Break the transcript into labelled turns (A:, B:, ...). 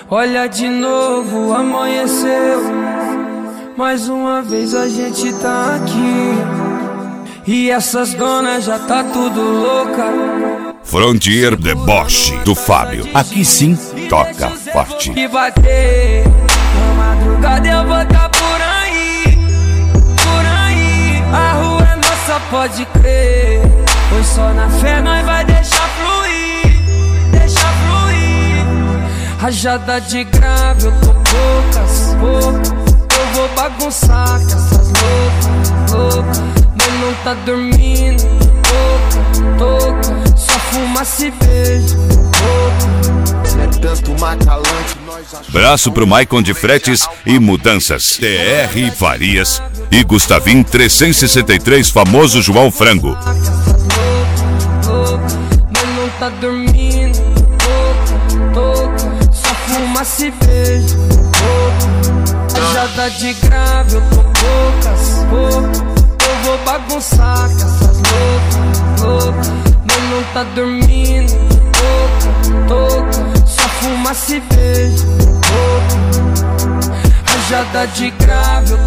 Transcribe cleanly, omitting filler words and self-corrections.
A: Olha de novo, amanheceu. Mais uma vez a gente tá aqui. E essas donas já tá tudo louca.
B: Frontier Deboche do Fábio. Aqui sim, toca forte.
A: E bater, na madrugada eu vou tá por aí. Por aí, a rua é nossa, pode crer. Pois só na fé nós vai deixar fluir. Deixar fluir. Rajada de grave, eu tô poucas. Eu vou bagunçar com essas loucas. Mas não tá dormindo. Toca. Só fumaça e beijo.
B: Braço pro Maicon de Fretes e Mudanças, TR Farias e Gustavim 363, famoso João Frango.
A: Mas não tá dormindo. Toca. Só fumaça e beijo. Rajada de grave, eu tô poucas. Eu vou bagunçar com essas loucas. Mas não tá dormindo. Toca. Só fumaça e beijo. Rajada de grave, eu